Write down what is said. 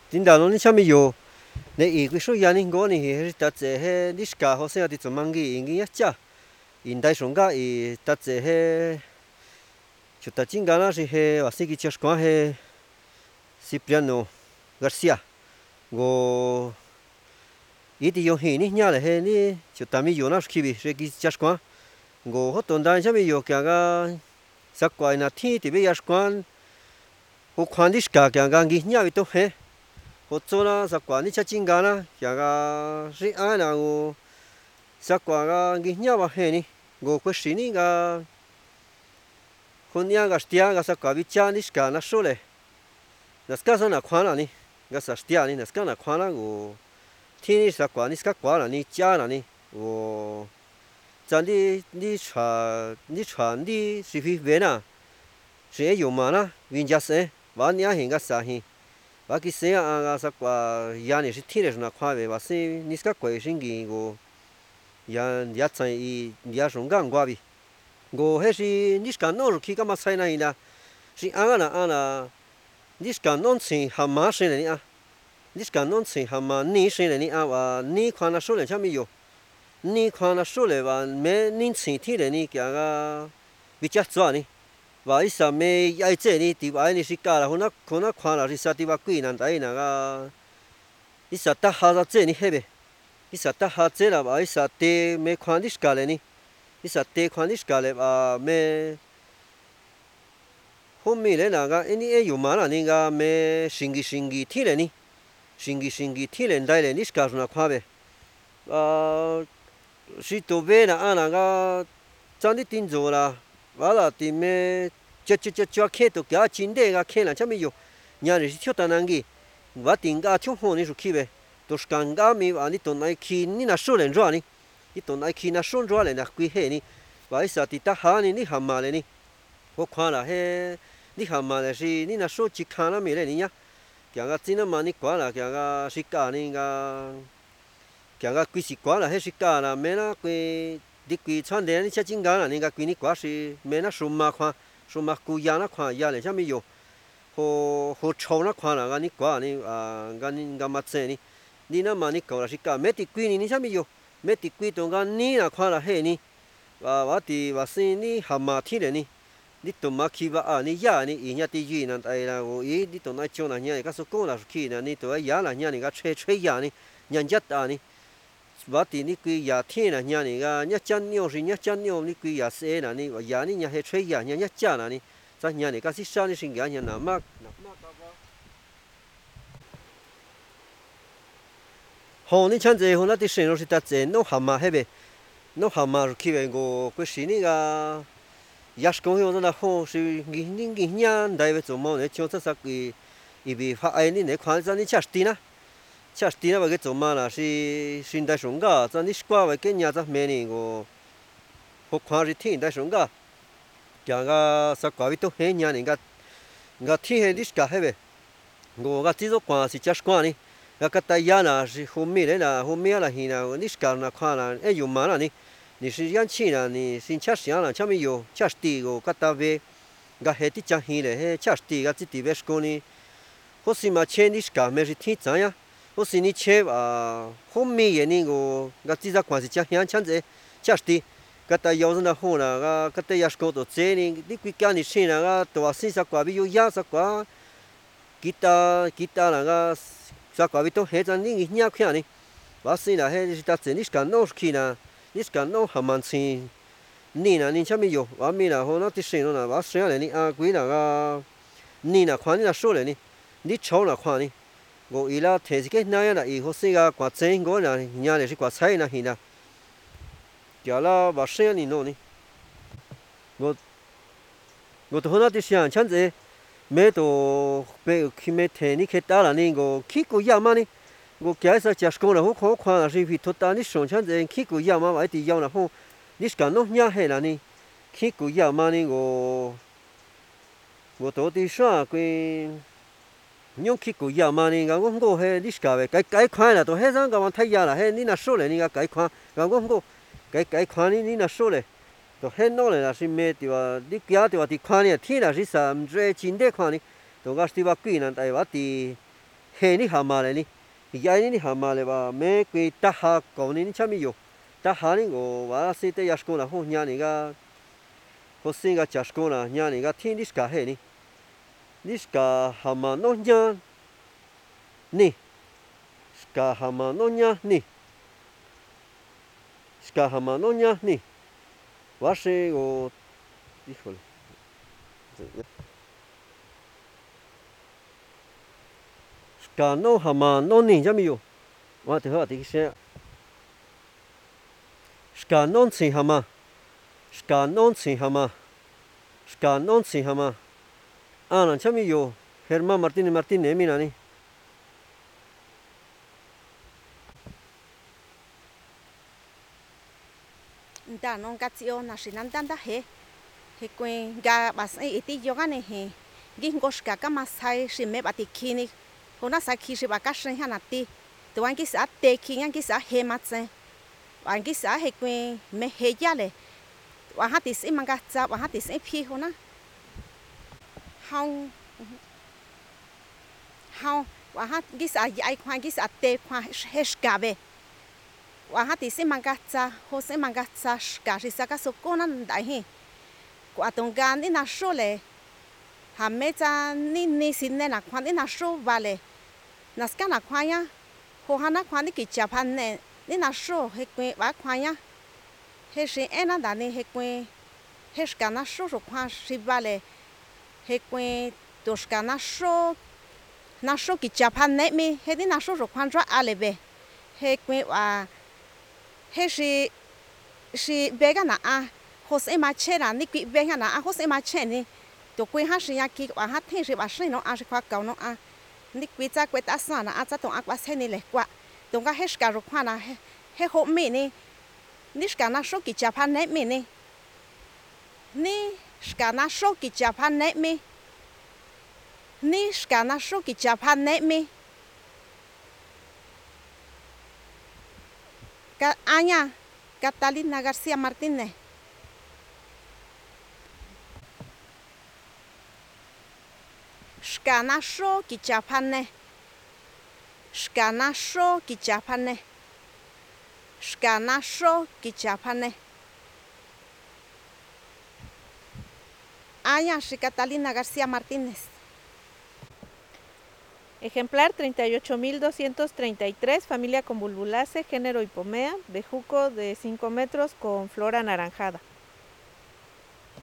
领导侬你啥物药？你伊几数样呢？我呢是搭坐迄你是家好生的做梦去，因一只，因带上家伊搭坐迄，就搭进家那是迄话生个吃光迄，Cipriano Garcia，我伊伫用迄呢伢嘞迄呢，就搭咪药那是去呗，是个吃光，我好短单啥物药行个，十怪那天特别吃光，我看你是家行个伊伢咪都嘿。好做啦，十挂你吃进家啦，行个是安那我十挂个伊伢话嘿呢，我会是呢个，婚伢个爹个十挂比家你是家那说嘞，那是家上那看了呢，个是爹呢，那是家那看了我，天你十挂你是家挂了呢，家了呢，我，咱你传你是非为呐，是有嘛啦，人家生，晚年现个啥现。ว่ากิเสียอ่ะสักว่ายานี่สิที่เรื่องนักข่าวเวว่าสินิสกักวยสิ่งกี่กูยาใจยาสงกังกว่าบิกูเฮสินิสกันนอนขี้ก็มาใส่ในนะสิอ่ะนะนิสกันนอนสิหามาเสนนี่อ่ะนิสกันนอนสิหามานี่เสนนี่อ่ะว่านี่ความน่าสู้เลยใช่ไหมอยู่นี่ความน่าสู้เลยว่าแม่นี่สิที่เรื่องนี้แกก็วิจัยตัวนี่ ว่าอีสามเมย์ไอเจนี่ตีว่านี่สิกาละคนนักควานละสิสัตว์ว่ากุยนั่นได้นะก็อีสัตว์ตาหาเจนี่เฮ้เบอีสัตว์ตาหาเจละว่าอีสัตว์เตเมควานดิสกาเลยนี่อีสัตว์เตควานดิสกาเลยว่าเม后面เลยนะก็อันนี้อยู่มาละนี่ก็เมสิงกีที่เลยนี่สิงกีที่เลยได้เลยนี่สกาสุนัขควาเบสิตัวเบนะอันนั้นก็จันที่ตินโจละ ว่าละที่เมื่อจะแค่ตัวแกจินเด็กก็แค่นั้นใช่ไหมอยู่เนี่ยนี่ที่ตัวนั้นกี่ว่าติงก็ช่วงหัวนี่สุขีเบตัวสกังก็มีว่านี่ตัวไหนขี้นี่น่าสู้เลยจ้ะนี่ตัวไหนขี้น่าสู้จ้ะเลยนะกุยเฮนี่ว่าไอ้สัตว์ที่ตาหานี่หามาเลยนี่พวกควานละเฮนี่หามาเลยสินี่น่าสู้จิกขานะมีเลยนี่เนี่ยแกก็จีนมานี่กว่าละแกก็สิกานี่ก็แกก็กุยสิกว่าละเฮสิกาละไม่นะกุย đi quỳ chọn đến cái chính cái là nên cái quỳ này quá是没那数码款，数码古样那款样嘞，下面有，和潮那款啦，个你挂你个你个么子呢？你那么你搞了是个，没地quỳ你下面有，没地quỳ东个你那款啦嘿你，我地话是你蛤蟆天嘞你，你东马去吧你呀你人家地鱼那哎啦，我你东那叫那人家说讲那是去呢，你多呀那人家那个吹呀你，人家打你。 ว่าตีนี่กุยยาเที่ยนะเนี่ยนี่ก็เนี่ยจันเนี่ยสิเนี่ยจันเนี่ยนี่กุยยาเสนะนี่ว่ายานี่เนี่ยให้ช่วยยาเนี่ยจ้านะนี่จะเนี่ยนี่ก็สิชานี่สิ่งอย่างเนี่ยน้ำมากหอนี่ฉันจะหัวนั่นที่เสียงเราสิตัดเจนน้องหามาให้เบน้องหามาคิดว่ากูกุยสินี่ก็ยาสกุลหัวนั่นหอสิกินเนี่ยได้ไป做梦呢，就这啥个，一比发爱你那款在你吃的呢？ chắc tí nó vào cái chỗ mà là xin đại sống cả, cho nên qua vào cái nhà cho mẹ này có học khoa gì thì đại sống cả, chẳng có sao qua bị tôi hết nhà này cái thì hết đi cả hết vậy, có cái tí đó qua thì chắc qua này, cái tay nhà là hôm nay là hiện là đi cả là khoa là ấy dùng mà là này,你是养起啦，你先吃香啦，前面有吃地个，个大位，个黑的讲起来，吃地个自己为说呢，或是嘛钱你是干没是天怎样？ 我是你切后面也那个，至少关系家乡抢子，吃的，个大腰子那好啦，个大也是搞到这呢，你归家你吃那个多少40块比有20块，吉他那个10块比都黑着你2块呢，我是那黑是打这你是干弄去呢，你是干弄还蛮吃，你那你前面有，我面那好那啲生咯那，我生下来你归那个，你那看你那说来呢，你炒那看呢。 我伊拉提起个那样啦，以后是个挂针个啦，人家是挂菜那去啦，叫啦把生你弄呢，我都那啲想抢子，没都被去没提你去打了呢，我去过亚嘛呢，我假设假讲了，我看了是去脱单你上抢子去过亚嘛，外地要了好，你是讲弄伢黑了呢，去过亚嘛呢我到底啥个？ nhung khi cụ già mà này ngang ngô hay đi cả về cái khoai là tôi hết rằng cái thay già là hết ní là số này ní cái khoai ngang ngô cái khoai ní là số này tôi hết nó là xin mẹ thìว่าđi kia thìว่าthì khoai này thì là chỉ sắm dễ chín đấy khoai này tôi cái thìว่าquỷ này tạiว่าthì he ni hamale ni ya ni hamale ba me kui taha ko ni chami yo taha ni go ba si te yashkona ho nya ni ga ho singa chashkona nya ni ga tin diska he ni diska hama no nya ni ska hama no nya ni ska hama no nya ni wa se go híjole ska no hama no ni chami yo wa te ha ti se ska non si hama ska non si hama ska non si hama ana chami yo Germán Martínez mira ni nda non gatsio na shinandanda he quen ga bas iti yoga ne he gingoshka kama sai shime batikini hona saki shi bakashin hanati to angi sa te kin angi sa he matse angi sa he quen me he yale wa hatis imangatsa wa hatis phi hona hong wa hat gisa ai kwan gisa te kwan heshkabe wa hatis imangatsa hos imangatsa shka shi saka sokona ndai he kwa tonga ni na shole hameta ni sinne na kwan na sho vale na ska na kwanya ho hana kwan ki japan ne ni na sho he kwen ba kwanya he shi ena da ni he kwen he ska na sho ro kwan shi vale he kwen to ska na sho ki japan ne mi he ni na sho ro kwan ra alebe he kwen wa he shi bega na a hos ema chera ni ki bega na a hos ema cheni to kwen ha shi ya ki wa ha the shi ba shi no a shi kwa ka no a ni kwi ta kwe ta sa na a ta to a kwa se ni le kwa to ga he ska ro kwa na he ho mi ni ska na sho ki japan ne mi ni ska na sho ki japan ne mi ni ska na sho ki japan ne mi Aña Catalina García Martínez. Shkanasho ki Japane. Shkanasho ki Japane. Shkanasho ki Japane. Aña Catalina García Martínez. Ejemplar 38.233, familia Convolvulaceae, género Hipomea, bejuco de 5 metros con flor anaranjada.